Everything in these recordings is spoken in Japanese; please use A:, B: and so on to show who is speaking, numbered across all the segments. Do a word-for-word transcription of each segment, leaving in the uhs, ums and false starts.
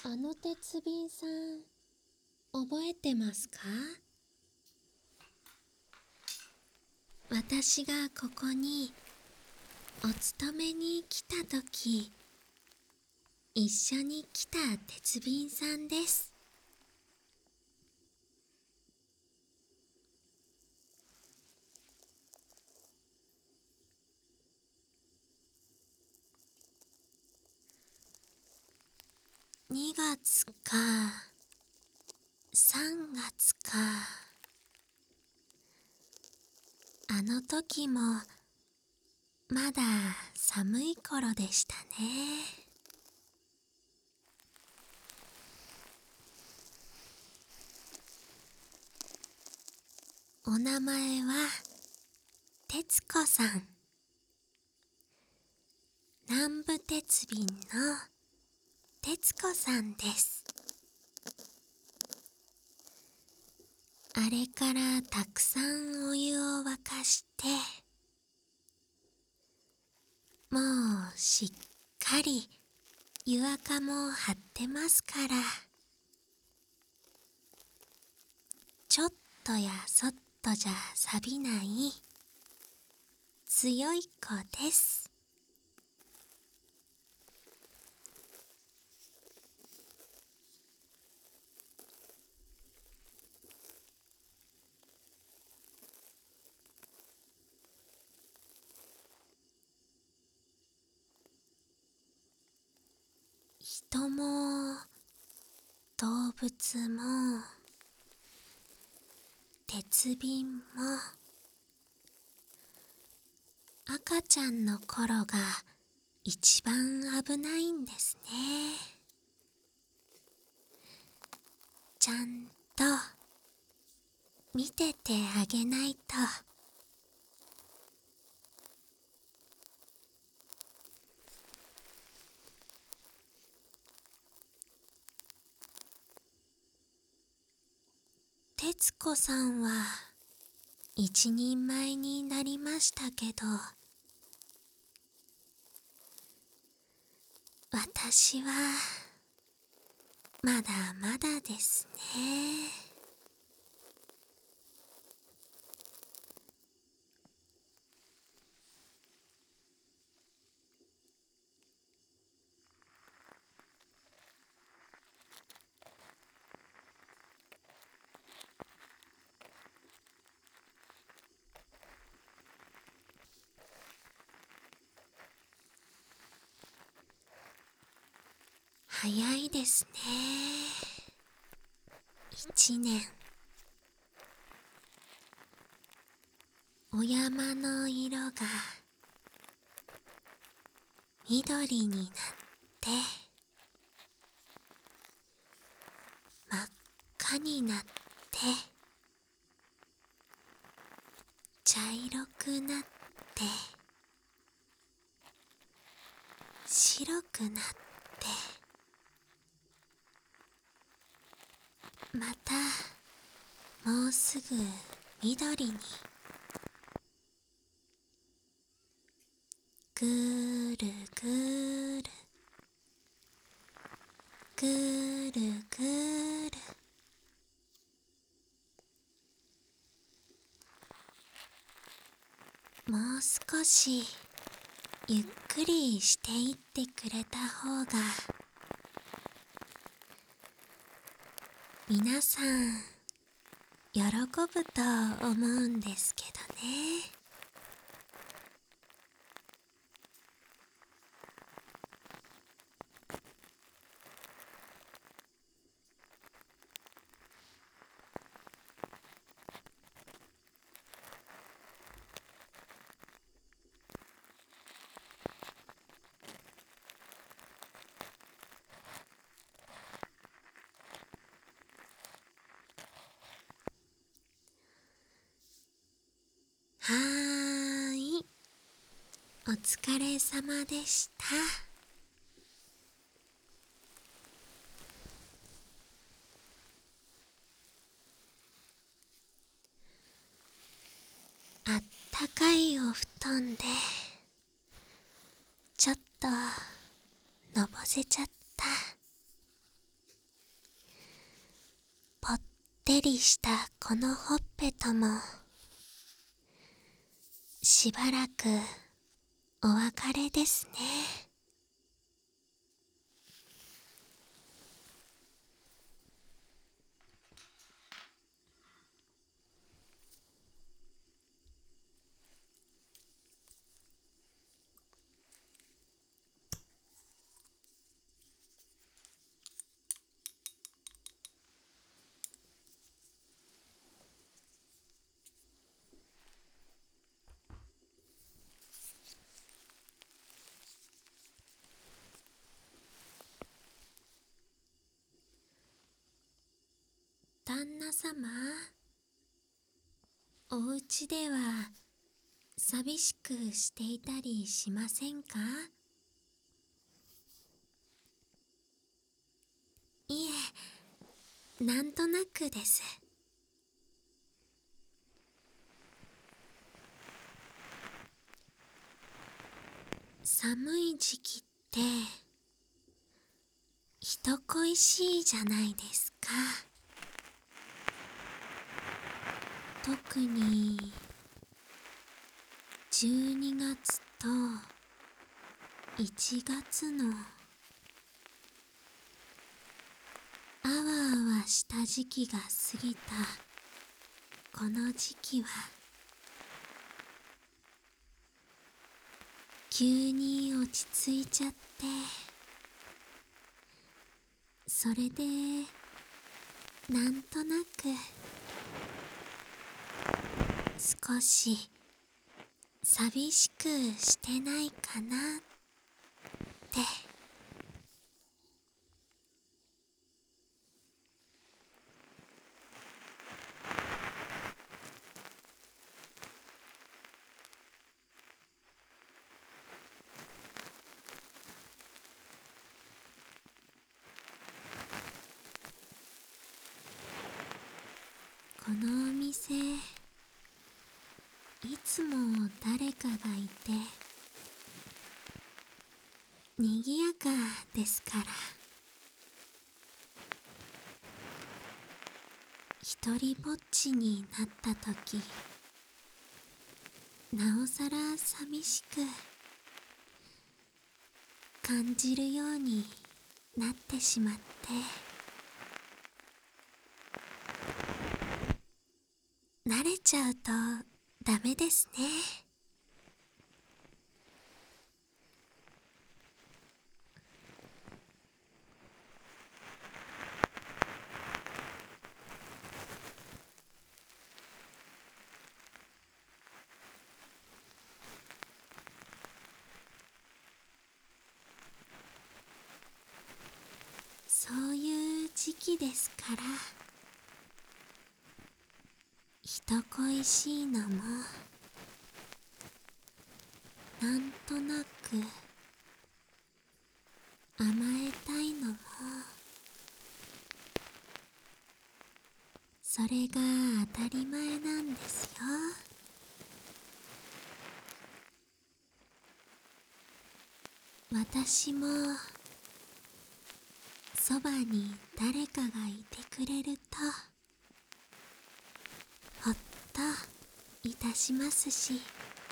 A: あの鉄瓶さん、覚えてますか？私がここにお勤めに来たとき、一緒に来た鉄瓶さんです。にがつかさんがつか、あの時もまだ寒い頃でしたね。お名前は鉄子さん。南部鉄瓶の鉄子さんです。あれからたくさんお湯を沸かして、もうしっかり湯垢も張ってますから、ちょっとやそっとじゃ錆びない強い子です。人も動物も鉄瓶も赤ちゃんの頃が一番危ないんですね。ちゃんと見ててあげないと。鉄子さんは一人前になりましたけど、私はまだまだですね。早いですね。一年。お山の色が緑になって真っ赤になって茶色くなって白くなってまたもうすぐ緑に。ぐーるぐーるぐーるぐーる。もう少しゆっくりしていってくれた方が皆さん喜ぶと思うんですけどね。はーい、お疲れ様でした。あったかいお布団でちょっとのぼせちゃった。 ってりしたこのほっぺともしばらくお別れですね。旦那様、お家では寂しくしていたりしませんか？いえ、なんとなくです。寒い時期って人恋しいじゃないですか。特にじゅうにがつといちがつのあわあわした時期が過ぎたこの時期は、急に落ち着いちゃって、それでなんとなく少し寂しくしてないかなって。このお店、いつも誰かがいてにぎやかですから、ひとりぼっちになったとき、なおさら寂しく感じるようになってしまって、慣れちゃうとダメですね。そういう時期ですから、人恋しいのもなんとなく甘えたいのも、それが当たり前なんですよ。私もそばに誰かがいてくれるとほっといたしますし、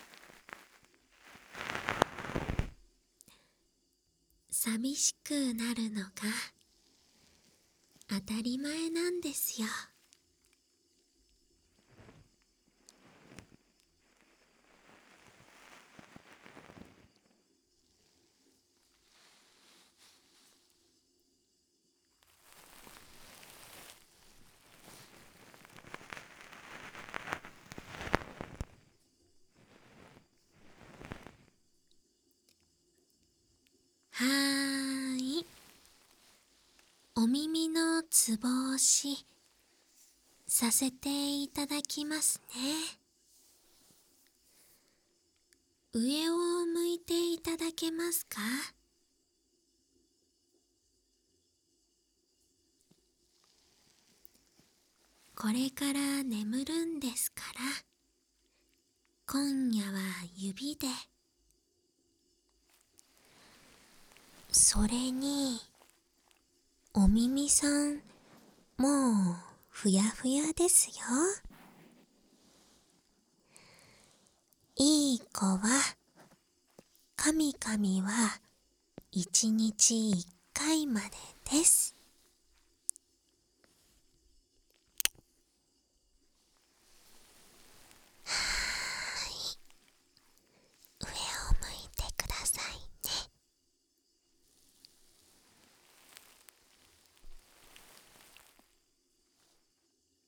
A: 寂しくなるのが当たり前なんですよ。はーい、お耳のつぼ押しさせていただきますね。上を向いていただけますか？これから眠るんですから、今夜は指で。それに、お耳さん、もうふやふやですよ。いい子は、かみかみは一日一回までです。